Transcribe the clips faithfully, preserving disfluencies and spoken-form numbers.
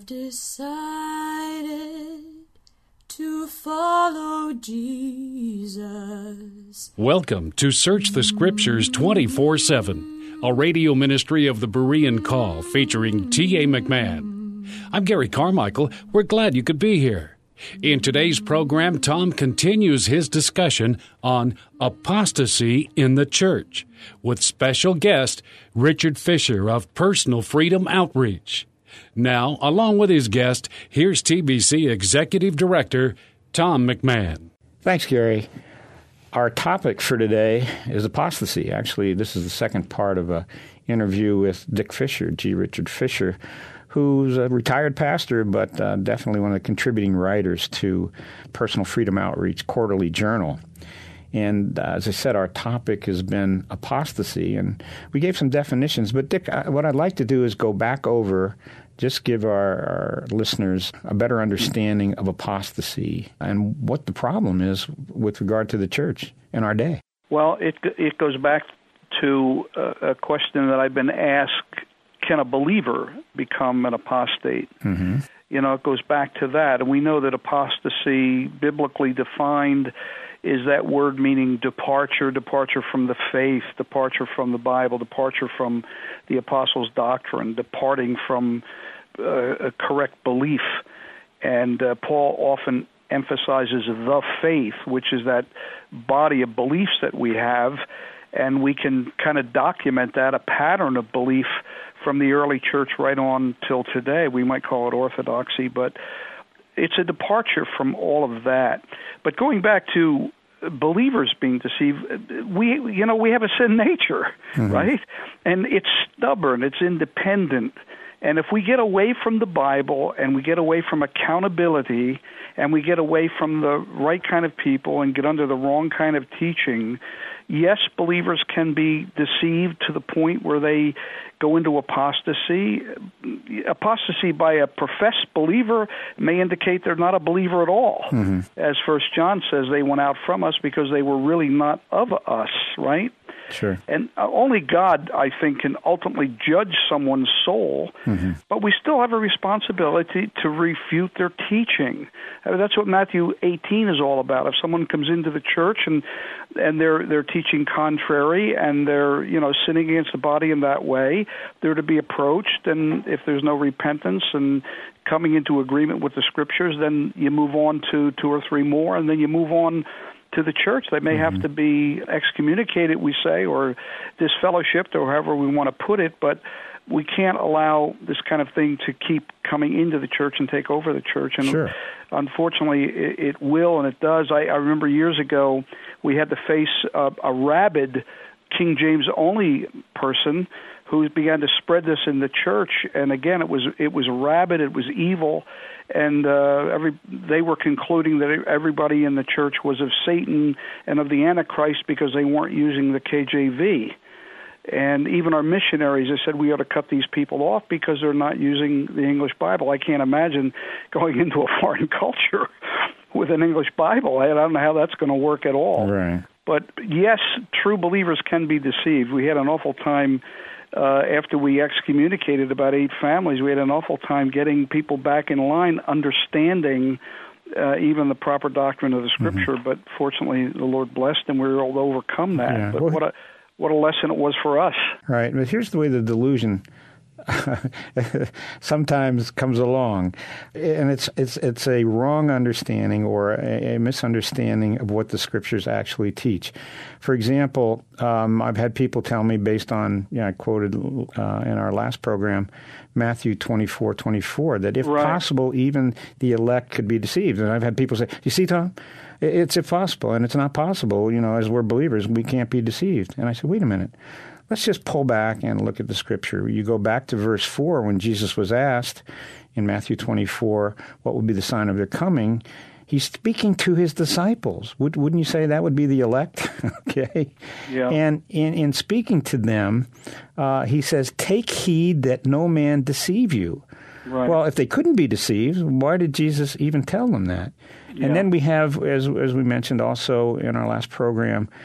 decided to follow Jesus. Welcome to Search the Scriptures twenty-four seven, a radio ministry of the Berean Call featuring T A. McMahon. I'm Gary Carmichael. We're glad you could be here. In today's program, Tom continues his discussion on apostasy in the church with special guest Richard Fisher of Personal Freedom Outreach. Now, along with his guest, here's T B C Executive Director Tom McMahon. Thanks, Gary. Our topic for today is apostasy. Actually, this is the second part of an interview with Dick Fisher, G. Richard Fisher, who's a retired pastor, but uh, definitely one of the contributing writers to Personal Freedom Outreach Quarterly Journal. And uh, as I said, our topic has been apostasy, and we gave some definitions. But, Dick, I, what I'd like to do is go back over, just give our, our listeners a better understanding of apostasy and what the problem is with regard to the church in our day. Well, it it goes back to a, a question that I've been asked: can a believer become an apostate? Mm-hmm. You know, it goes back to that. And we know that apostasy, biblically defined, is that word meaning departure, departure from the faith, departure from the Bible, departure from the apostles' doctrine, departing from uh, a correct belief. And uh, Paul often emphasizes the faith, which is that body of beliefs that we have, and we can kind of document that, a pattern of belief from the early church right on till today. We might call it orthodoxy, but it's a departure from all of that. But going back to believers being deceived, we, you know, we have a sin nature, mm-hmm. right? And it's stubborn, it's independent. And if we get away from the Bible and we get away from accountability and we get away from the right kind of people and get under the wrong kind of teaching, yes, believers can be deceived to the point where they go into apostasy. Apostasy by a professed believer may indicate they're not a believer at all. Mm-hmm. As First John says, they went out from us because they were really not of us, right? Sure. And only God, I think, can ultimately judge someone's soul, mm-hmm. but we still have a responsibility to refute their teaching. I mean, that's what Matthew eighteen is all about. If someone comes into the church and and they're they're teaching contrary and they're, you know, sinning against the body in that way, they're to be approached, and if there's no repentance and coming into agreement with the Scriptures, then you move on to two or three more, and then you move on to the church. They may mm-hmm. have to be excommunicated, we say, or disfellowshipped, or however we want to put it, but we can't allow this kind of thing to keep coming into the church and take over the church. And sure. unfortunately, it, it will, and it does. I, I remember years ago, we had to face a, a rabid King James-only person who began to spread this in the church. And again, it was it was rabid, it was evil, and uh, every they were concluding that everybody in the church was of Satan and of the Antichrist because they weren't using the K J V. And even our missionaries, they said we ought to cut these people off because they're not using the English Bible. I can't imagine going into a foreign culture with an English Bible. I don't know how that's going to work at all. Right. But yes, true believers can be deceived. We had an awful time uh, after we excommunicated about eight families. We had an awful time getting people back in line, understanding uh, even the proper doctrine of the Scripture. Mm-hmm. But fortunately, the Lord blessed, and we were able to overcome that. Yeah. But well, what a what a lesson it was for us. Right. But here's the way the delusion sometimes comes along, and it's it's it's a wrong understanding or a, a misunderstanding of what the Scriptures actually teach. For example, um, I've had people tell me, based on, you know, I quoted uh, in our last program, Matthew twenty-four twenty-four, that if right. possible, even the elect could be deceived. And I've had people say, "You see, Tom, it's impossible, and it's not possible. You know, as we're believers, we can't be deceived." And I said, "Wait a minute. Let's just pull back and look at the Scripture." You go back to verse four when Jesus was asked in Matthew twenty-four, what would be the sign of their coming? He's speaking to his disciples. Would, wouldn't you say that would be the elect? Okay. Yeah. And in, in speaking to them, uh, he says, "Take heed that no man deceive you." Right. Well, if they couldn't be deceived, why did Jesus even tell them that? Yeah. And then we have, as as we mentioned also in our last program,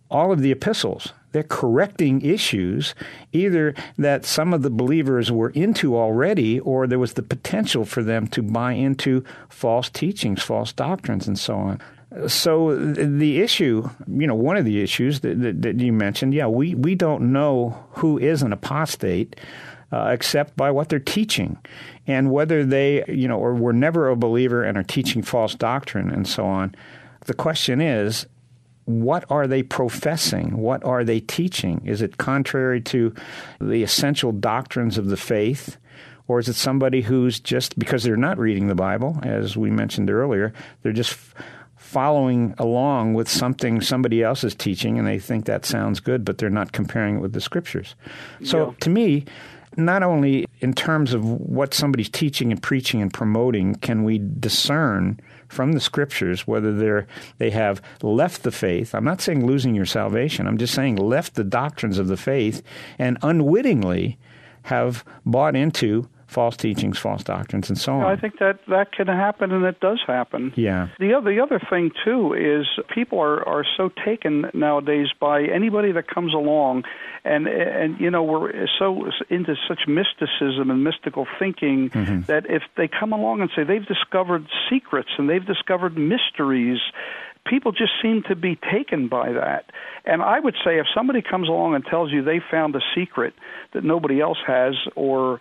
all of the epistles. They're correcting issues either that some of the believers were into already, or there was the potential for them to buy into false teachings, false doctrines, and so on. So the issue, you know, one of the issues that, that, that you mentioned, yeah, we, we don't know who is an apostate uh, except by what they're teaching, and whether they, you know, or were never a believer and are teaching false doctrine and so on. The question is, what are they professing? What are they teaching? Is it contrary to the essential doctrines of the faith? Or is it somebody who's just, because they're not reading the Bible, as we mentioned earlier, they're just f- following along with something somebody else is teaching, and they think that sounds good, but they're not comparing it with the Scriptures. So yeah. to me, not only in terms of what somebody's teaching and preaching and promoting can we discern from the Scriptures whether they're they have left the faith. I'm not saying losing your salvation. I'm just saying left the doctrines of the faith and unwittingly have bought into false teachings, false doctrines, and so on. Yeah, I think that that can happen, and it does happen. Yeah. The other, the other thing, too, is people are, are so taken nowadays by anybody that comes along, and, and you know, we're so into such mysticism and mystical thinking mm-hmm. that if they come along and say they've discovered secrets and they've discovered mysteries, people just seem to be taken by that. And I would say if somebody comes along and tells you they found a secret that nobody else has, or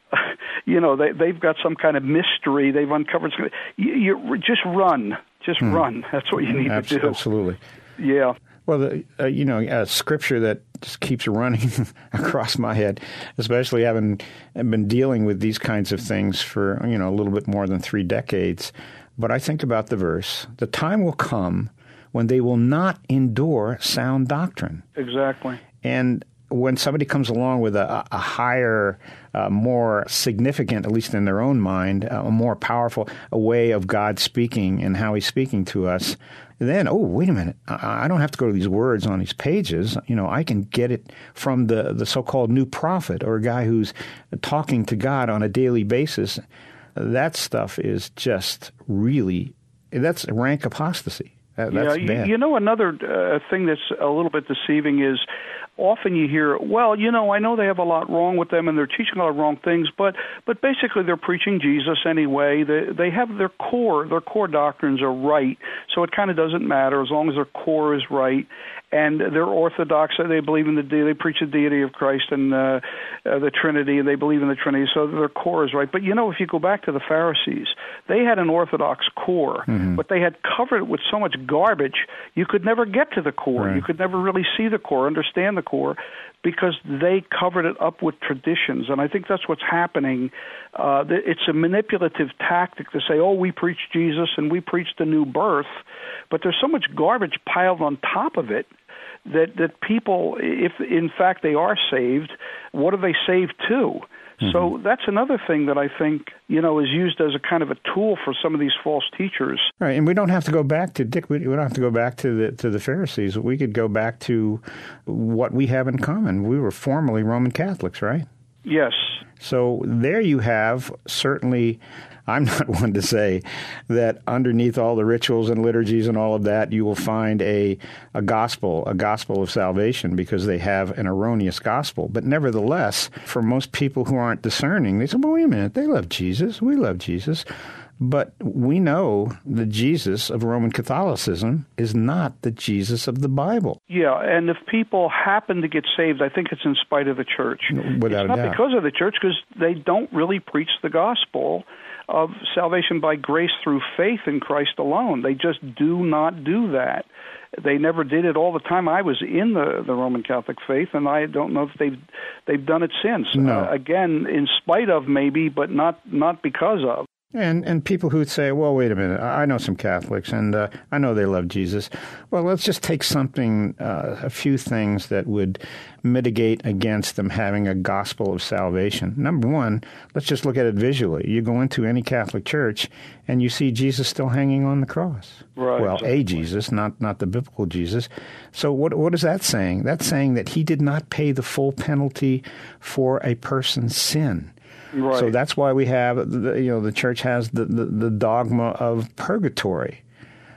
you know, they, they've got some kind of mystery, they've uncovered something, you, you just run. Just hmm. run. That's what you need Abs- to do. Absolutely. Yeah. Well, the, uh, you know, a scripture that just keeps running across my head, especially having been dealing with these kinds of things for, you know, a little bit more than three decades. But I think about the verse, the time will come when they will not endure sound doctrine. Exactly. And when somebody comes along with a, a higher, uh, more significant, at least in their own mind, uh, a more powerful a way of God speaking and how he's speaking to us, then, oh, wait a minute, I, I don't have to go to these words on these pages. You know, I can get it from the, the so-called new prophet or a guy who's talking to God on a daily basis. That stuff is just really, that's rank apostasy. That, that's yeah, bad. You know, another uh, thing that's a little bit deceiving is often you hear, well, you know, I know they have a lot wrong with them and they're teaching a lot of wrong things, but but basically they're preaching Jesus anyway. They, they have their core, their core doctrines are right, so it kind of doesn't matter as long as their core is right. And they're Orthodox. They believe in the they preach the deity of Christ and uh, uh, the Trinity, and they believe in the Trinity. So their core is right. But you know, if you go back to the Pharisees, they had an Orthodox core, mm-hmm. but they had covered it with so much garbage you could never get to the core. Right. You could never really see the core, understand the core, because they covered it up with traditions. And I think that's what's happening. Uh, it's a manipulative tactic to say, oh, we preach Jesus and we preach the new birth, but there's so much garbage piled on top of it that, that people, if in fact they are saved, what are they saved to? Mm-hmm. So that's another thing that I think, you know, is used as a kind of a tool for some of these false teachers. Right, and we don't have to go back to Dick. We don't have to go back to the to the Pharisees. We could go back to what we have in common. We were formerly Roman Catholics, right? Yes. So there you have certainly. I'm not one to say that underneath all the rituals and liturgies and all of that, you will find a, a gospel, a gospel of salvation, because they have an erroneous gospel. But nevertheless, for most people who aren't discerning, they say, well, wait a minute, they love Jesus. We love Jesus. But we know the Jesus of Roman Catholicism is not the Jesus of the Bible. Yeah, and if people happen to get saved, I think it's in spite of the church. Without it's not a doubt. Because of the church, because they don't really preach the gospel of salvation by grace through faith in Christ alone. They just do not do that. They never did it all the time. I was in the, the Roman Catholic faith, and I don't know if they've they've done it since. No. Uh, again, in spite of maybe, but not not because of. And and people who would say, well, wait a minute, I know some Catholics, and uh, I know they love Jesus. Well, let's just take something, uh, a few things that would mitigate against them having a gospel of salvation. Number one, let's just look at it visually. You go into any Catholic church, and you see Jesus still hanging on the cross. Right. Well, exactly. a Jesus, not not the biblical Jesus. So what what is that saying? That's saying that he did not pay the full penalty for a person's sin. Right. So that's why we have, the, you know, the church has the, the, the dogma of purgatory.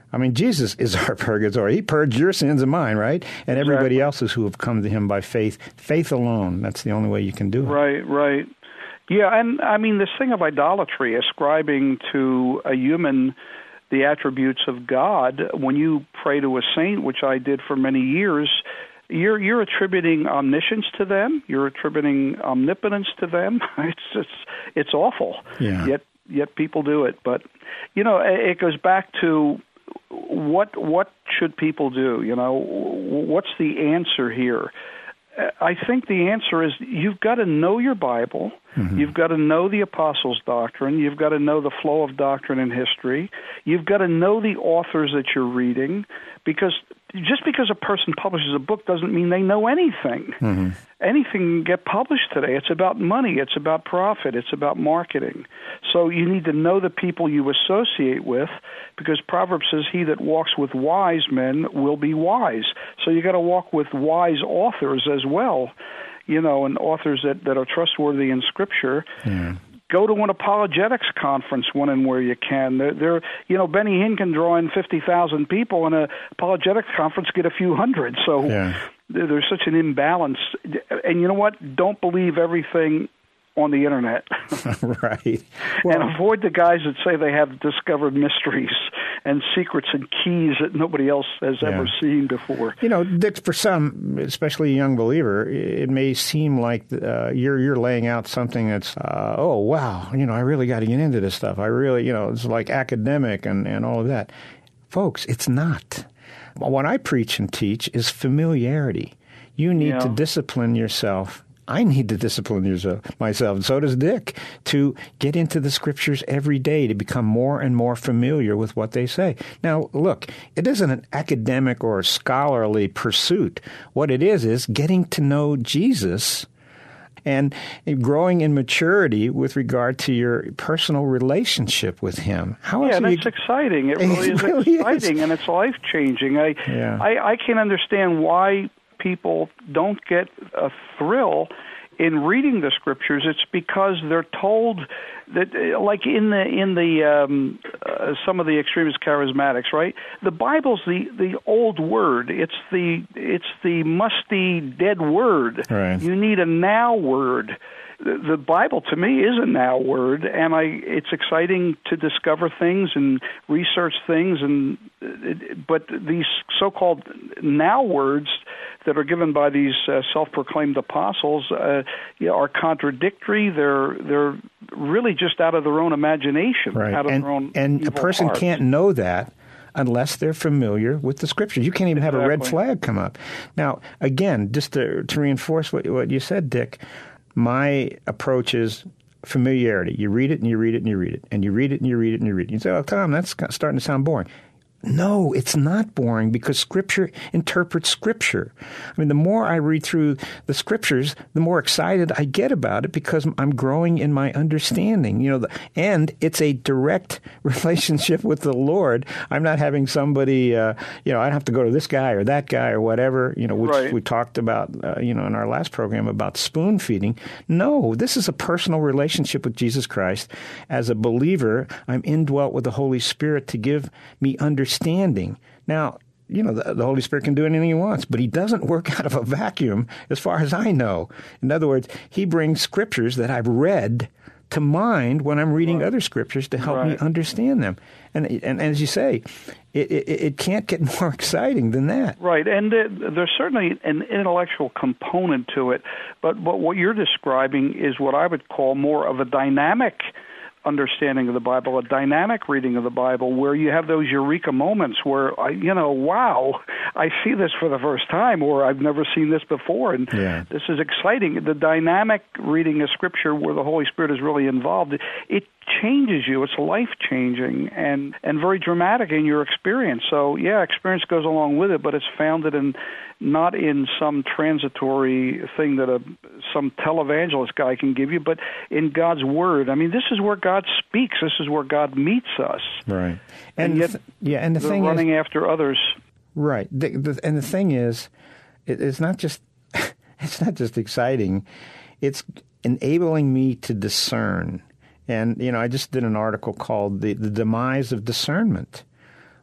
I mean, Jesus is our purgatory. He purged your sins and mine, right? And everybody Exactly. else's who have come to him by faith. Faith alone. That's the only way you can do it. Right, right. Yeah, and I mean, this thing of idolatry, ascribing to a human the attributes of God, when you pray to a saint, which I did for many years, you're you're attributing omniscience to them, you're attributing omnipotence to them. It's it's it's awful. Yeah. Yet yet people do it. But you know, it goes back to what what should people do? You know, what's the answer here? I think the answer is you've got to know your Bible. Mm-hmm. You've got to know the apostles' doctrine. You've got to know the flow of doctrine and history. You've got to know the authors that you're reading, because just because a person publishes a book doesn't mean they know anything. Mm-hmm. Anything can get published today. It's about money. It's about profit. It's about marketing. So you need to know the people you associate with, because Proverbs says, he that walks with wise men will be wise. So you got to walk with wise authors as well, you know, and authors that, that are trustworthy in Scripture. Yeah. Go to an apologetics conference when and where you can. They're, they're, you know, Benny Hinn can draw in fifty thousand people, and an apologetics conference get a few hundred. So yeah. There's such an imbalance. And you know what? Don't believe everything on the Internet. Right. Well, and avoid the guys that say they have discovered mysteries and secrets and keys that nobody else has yeah. ever seen before. You know, Dick, for some, especially a young believer, it may seem like uh, you're you're laying out something that's, uh, oh, wow, you know, I really got to get into this stuff. I really, you know, it's like academic and, and all of that. Folks, it's not. What I preach and teach is familiarity. You need yeah. to discipline yourself. I need to discipline yourself, myself, and so does Dick, to get into the Scriptures every day, to become more and more familiar with what they say. Now, look, it isn't an academic or scholarly pursuit. What it is is getting to know Jesus and growing in maturity with regard to your personal relationship with him. How yeah, else and you... it's exciting. It really it is really exciting, is. And it's life-changing. I, yeah. I, I can't understand why people don't get a thrill in reading the Scriptures. It's because they're told that, like in the in the um, uh, some of the extremist charismatics, right? The Bible's the, the old word. It's the it's the musty dead word. Right. You need a now word. The, the Bible to me is a now word, and I it's exciting to discover things and research things, and but these so-called now words that are given by these uh, self-proclaimed apostles uh, you know, are contradictory. They're they're really just out of their own imagination, right. out of and, their own And evil a person hearts. can't know that unless they're familiar with the Scriptures. You can't even exactly. have a red flag come up. Now, again, just to, to reinforce what, what you said, Dick, my approach is familiarity. You read it and you read it and you read it, and you read it and you read it and you read it. You say, oh, Tom, that's starting to sound boring. No, it's not boring, because Scripture interprets Scripture. I mean, the more I read through the Scriptures, the more excited I get about it, because I'm growing in my understanding. You know, the, and it's a direct relationship with the Lord. I'm not having somebody, uh, you know, I don't have to go to this guy or that guy or whatever, you know, which right. we talked about, uh, you know, in our last program about spoon feeding. No, this is a personal relationship with Jesus Christ. As a believer, I'm indwelt with the Holy Spirit to give me understanding. Understanding. Now, you know, the, the Holy Spirit can do anything he wants, but he doesn't work out of a vacuum as far as I know. In other words, he brings Scriptures that I've read to mind when I'm reading right. other Scriptures to help right. me understand them. And, and, and as you say, it, it, it can't get more exciting than that. Right, and uh, there's certainly an intellectual component to it, but, but what you're describing is what I would call more of a dynamic understanding of the Bible, a dynamic reading of the Bible, where you have those eureka moments where, I, you know, wow, I see this for the first time, or I've never seen this before, and yeah. this is exciting. The dynamic reading of Scripture where the Holy Spirit is really involved, it changes you. It's life-changing and, and very dramatic in your experience. So, yeah, experience goes along with it, but it's founded in not in some transitory thing that a some televangelist guy can give you, but in God's Word. I mean, this is where God speaks. This is where God meets us. Right. And, and yet th- yeah, and the they're thing running is, after others. Right. The, the, and the thing is, it, it's not just it's not just exciting. It's enabling me to discern. And, you know, I just did an article called The, the Demise of Discernment.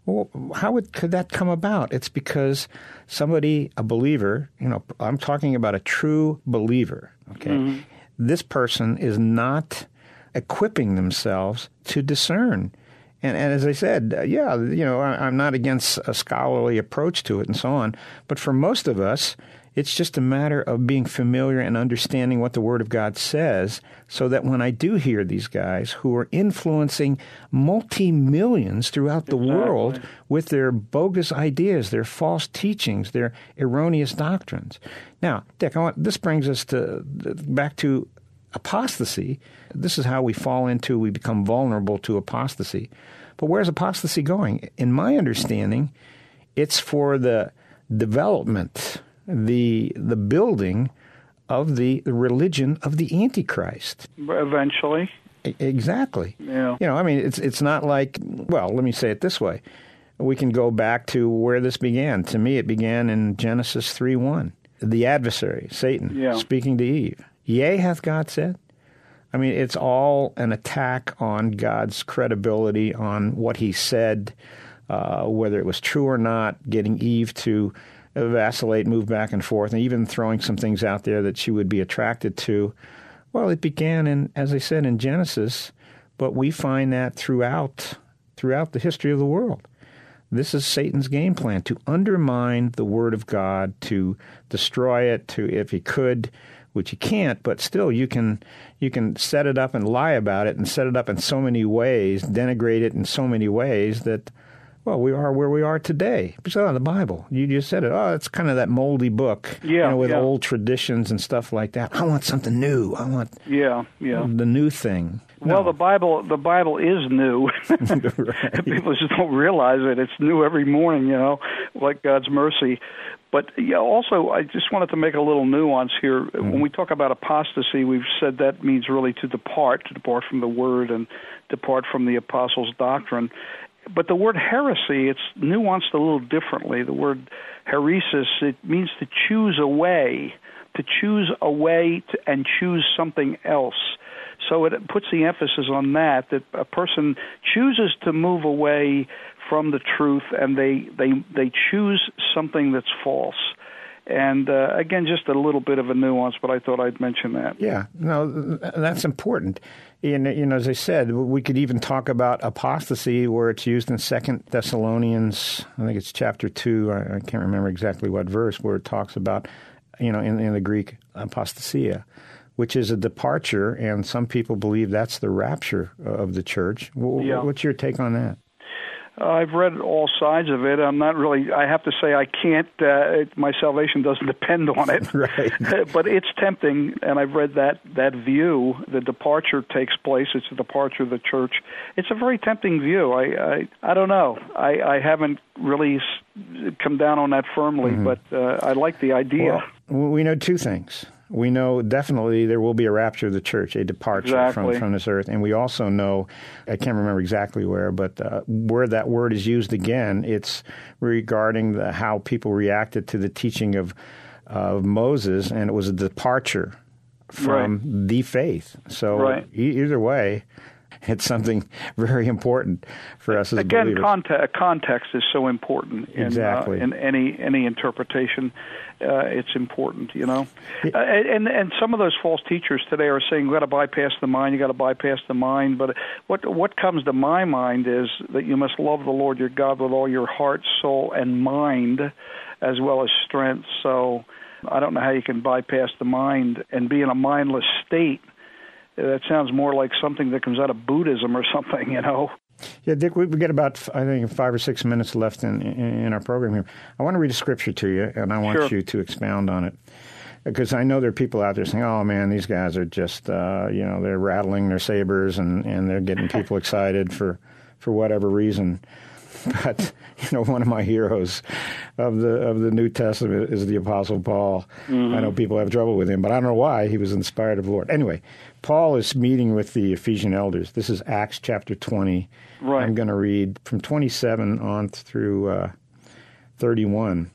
Well, how would, could that come about? It's because somebody, a believer, you know, I'm talking about a true believer, okay? Mm-hmm. This person is not equipping themselves to discern. And, and as I said, uh, yeah, you know, I, I'm not against a scholarly approach to it and so on. But for most of us, it's just a matter of being familiar and understanding what the Word of God says, so that when I do hear these guys who are influencing multi-millions throughout the exactly. world with their bogus ideas, their false teachings, their erroneous doctrines. Now, Dick, I want, this brings us to back to apostasy. This is how we fall into, we become vulnerable to apostasy. But where's apostasy going? In my understanding, it's for the development, the the building of the, the religion of the Antichrist. Eventually. E- exactly. Yeah. You know, I mean, it's it's not like, well, let me say it this way. We can go back to where this began. To me, it began in Genesis three one. The adversary, Satan, yeah. speaking to Eve. Yea, hath God said? I mean, it's all an attack on God's credibility, on what he said, uh, whether it was true or not, getting Eve to vacillate, move back and forth, and even throwing some things out there that she would be attracted to. Well, it began, in, as I said, in Genesis, but we find that throughout throughout the history of the world. This is Satan's game plan, to undermine the Word of God, to destroy it, to, if he could, which he can't, but still you can you can set it up and lie about it and set it up in so many ways, denigrate it in so many ways that, well, we are where we are today. Because, oh, the Bible, you just said it. Oh, it's kind of that moldy book, yeah, you know, with yeah. old traditions and stuff like that. I want something new. I want yeah, yeah. the new thing. No. Well, the Bible, the Bible is new. Right. People just don't realize it. It's new every morning, you know, like God's mercy. But yeah, also, I just wanted to make a little nuance here. Mm-hmm. When we talk about apostasy, we've said that means really to depart, to depart from the Word and depart from the apostles' doctrine. But the word heresy, it's nuanced a little differently. The word heresis, it means to choose a way, to choose a way to, and choose something else. So it puts the emphasis on that, that a person chooses to move away from the truth, and they, they, they choose something that's false. And, uh, again, just a little bit of a nuance, but I thought I'd mention that. Yeah, no, that's important. And, you know, as I said, we could even talk about apostasy where it's used in Second Thessalonians, I think it's chapter two, I, I can't remember exactly what verse, where it talks about, you know, in, in the Greek, apostasia, which is a departure, and some people believe that's the rapture of the church. Yeah. What's your take on that? Uh, I've read all sides of it. I'm not really, I have to say I can't, uh, it, my salvation doesn't depend on it. Right. But it's tempting, and I've read that, that view. The departure takes place. It's a departure of the church. It's a very tempting view. I I, I don't know. I, I haven't really come down on that firmly, mm-hmm. but uh, I like the idea. Well, we know two things. We know definitely there will be a rapture of the church, a departure exactly. from, from this earth. And we also know, I can't remember exactly where, but uh, where that word is used again, it's regarding the, how people reacted to the teaching of, of Moses, and it was a departure from right. the faith. So right. e- either way, it's something very important for us as Again, believers. Again, context, context is so important in, exactly. uh, in any any interpretation. Uh, it's important, you know. Uh, and and some of those false teachers today are saying, you've got to bypass the mind, you've got to bypass the mind. But what what comes to my mind is that you must love the Lord your God with all your heart, soul, and mind, as well as strength. So I don't know how you can bypass the mind and be in a mindless state. That sounds more like something that comes out of Buddhism or something, you know. Yeah, Dick, we get about, I think, five or six minutes left in, in, in our program here. I want to read a scripture to you, and I want sure. you to expound on it. Because I know there are people out there saying, oh, man, these guys are just, uh, you know, they're rattling their sabers and, and they're getting people excited for, for whatever reason. But, you know, one of my heroes of the of the New Testament is the Apostle Paul. Mm-hmm. I know people have trouble with him, but I don't know why. He was inspired of the Lord. Anyway, Paul is meeting with the Ephesian elders. This is Acts chapter twenty. Right. I'm going to read from twenty-seven on through uh, thirty-one.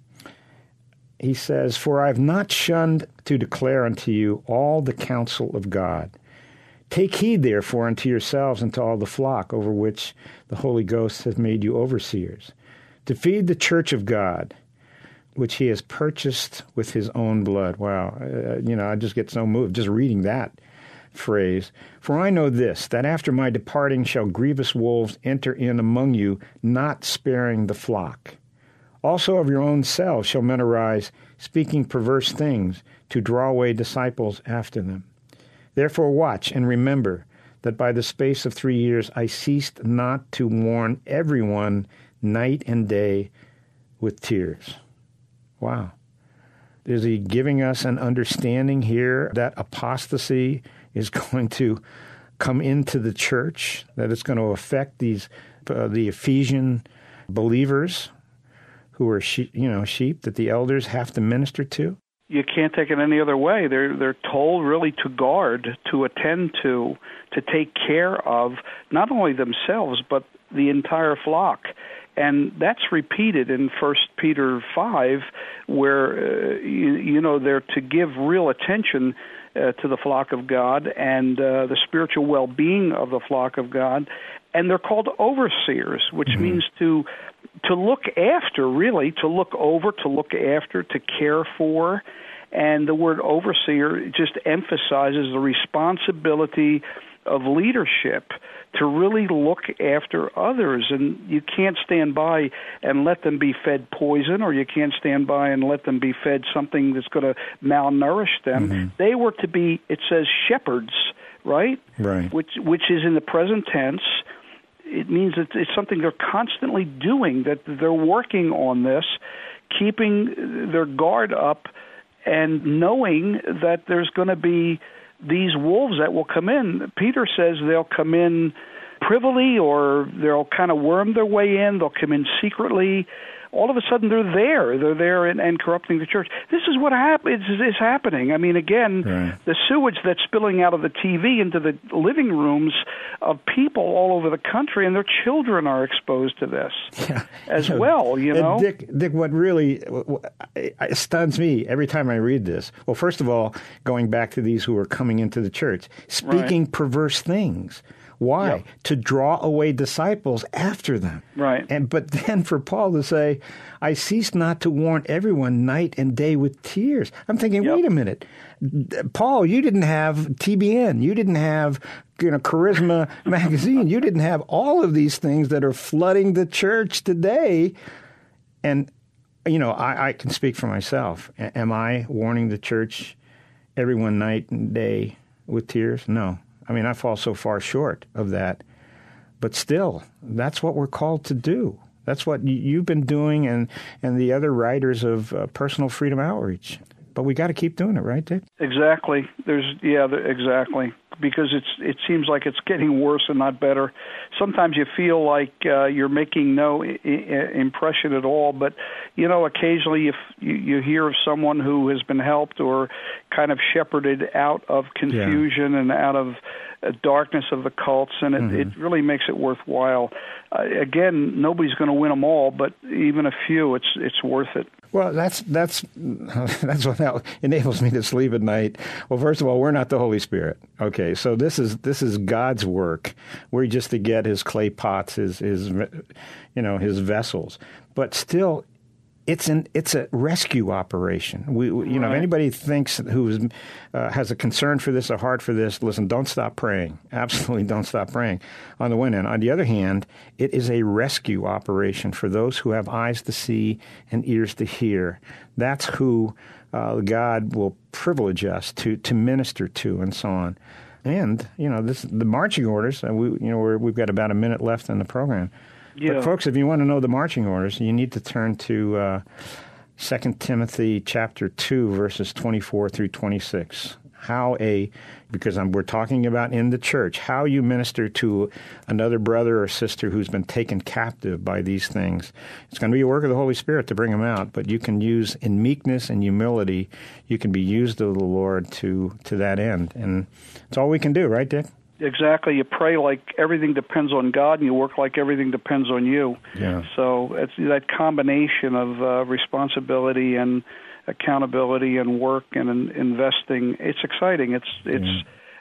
He says, "For I have not shunned to declare unto you all the counsel of God. Take heed, therefore, unto yourselves and to all the flock over which the Holy Ghost has made you overseers, to feed the church of God, which he has purchased with his own blood. Wow. Uh, you know, I just get so moved just reading that phrase. For I know this, that after my departing shall grievous wolves enter in among you, not sparing the flock. Also of your own selves shall men arise, speaking perverse things, to draw away disciples after them. Therefore watch and remember that by the space of three years I ceased not to warn everyone night and day with tears. Wow. Is he giving us an understanding here that apostasy is going to come into the church, that it's going to affect these uh, the Ephesian believers who are she, you know sheep that the elders have to minister to? You can't take it any other way. They're they're told really to guard, to attend to, to take care of not only themselves but the entire flock. And that's repeated in First Peter five, where, uh, you, you know, they're to give real attention uh, to the flock of God and uh, the spiritual well-being of the flock of God. And they're called overseers, which mm-hmm. means to to look after, really, to look over, to look after, to care for. And the word overseer just emphasizes the responsibility of leadership to really look after others. And you can't stand by and let them be fed poison, or you can't stand by and let them be fed something that's going to malnourish them. Mm-hmm. They were to be, it says, shepherds, right? Right. Which, which is in the present tense. It means that it's something they're constantly doing, that they're working on this, keeping their guard up and knowing that there's going to be these wolves that will come in. Peter says they'll come in privily, or they'll kind of worm their way in. They'll come in secretly. All of a sudden, they're there. They're there and, and corrupting the church. This is what hap- is, is happening. I mean, again, right. The sewage that's spilling out of the T V into the living rooms of people all over the country, and their children are exposed to this yeah. as well, you know? Dick, Dick, what really stuns me every time I read this, well, first of all, going back to these who are coming into the church, speaking right. perverse things. Why? Yep. To draw away disciples after them. Right. And but then for Paul to say, I cease not to warn everyone night and day with tears. I'm thinking, yep. wait a minute. Paul, you didn't have T B N. You didn't have, you know, Charisma magazine. You didn't have all of these things that are flooding the church today. And, you know, I, I can speak for myself. A- am I warning the church everyone night and day with tears? No. I mean, I fall so far short of that. But still, that's what we're called to do. That's what you've been doing, and, and the other writers of uh, Personal Freedom Outreach. But we got to keep doing it, right, Dick? Exactly. There's yeah, exactly. Because it's it seems like it's getting worse and not better. Sometimes you feel like uh, you're making no I- I impression at all. But you know, occasionally if you, you hear of someone who has been helped or kind of shepherded out of confusion yeah. and out of uh, darkness of the cults, and it, mm-hmm. it really makes it worthwhile. Uh, again, nobody's going to win them all, but even a few, it's it's worth it. Well, that's that's that's what enables me to sleep at night. Well, first of all, we're not the Holy Spirit. Okay, so this is this is God's work. We're just to get His clay pots, His His you know His vessels. But still, it's an it's a rescue operation. We, we you know, if anybody thinks who uh, has a concern for this, a heart for this, listen, don't stop praying. Absolutely, don't stop praying. On the one hand, on the other hand, it is a rescue operation for those who have eyes to see and ears to hear. That's who uh, God will privilege us to to minister to, and so on. And you know, this the marching orders. Uh, we you know we're, we've got about a minute left in the program. Yeah. But folks, if you want to know the marching orders, you need to turn to uh, Second Timothy chapter two, verses twenty-four through twenty-six. How a, because I'm, we're talking about in the church, how you minister to another brother or sister who's been taken captive by these things. It's going to be a work of the Holy Spirit to bring them out, but you can use in meekness and humility, you can be used of the Lord to, to that end. And it's all we can do, right, Dick? Exactly. You pray like everything depends on God, and you work like everything depends on you. Yeah. So it's that combination of uh, responsibility and accountability and work and in, investing. It's exciting. It's it's. Yeah.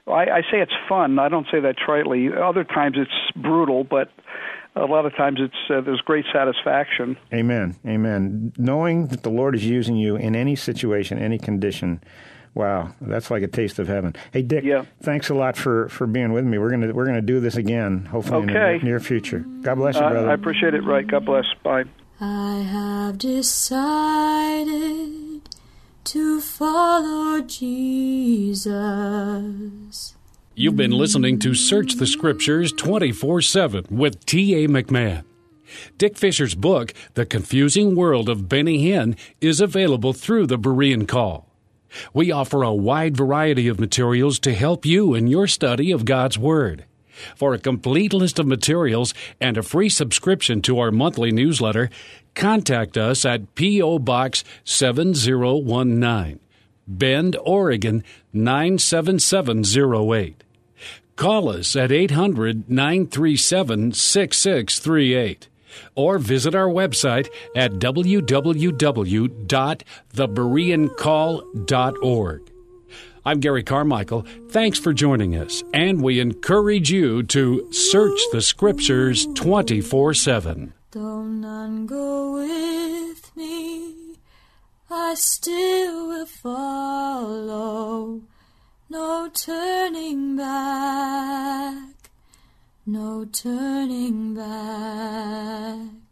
I, I say it's fun. I don't say that tritely. Other times it's brutal, but a lot of times it's uh, there's great satisfaction. Amen. Amen. Knowing that the Lord is using you in any situation, any condition. Wow, that's like a taste of heaven. Hey, Dick, yeah. thanks a lot for, for being with me. We're gonna we're gonna do this again, hopefully okay. in the near, near future. God bless you, uh, brother. I appreciate it. Right. God bless. Bye. I have decided to follow Jesus. You've been listening to Search the Scriptures twenty-four seven with T A. McMahon. Dick Fisher's book, The Confusing World of Benny Hinn, is available through the Berean Call. We offer a wide variety of materials to help you in your study of God's Word. For a complete list of materials and a free subscription to our monthly newsletter, contact us at P O. Box seven zero one nine, Bend, Oregon nine seven seven zero eight. Call us at eight hundred, nine three seven, six six three eight or visit our website at w w w dot the berean call dot org. I'm Gary Carmichael. Thanks for joining us, and we encourage you to search the Scriptures twenty-four seven. Though none go with me, I still will follow. No turning back, no turning back.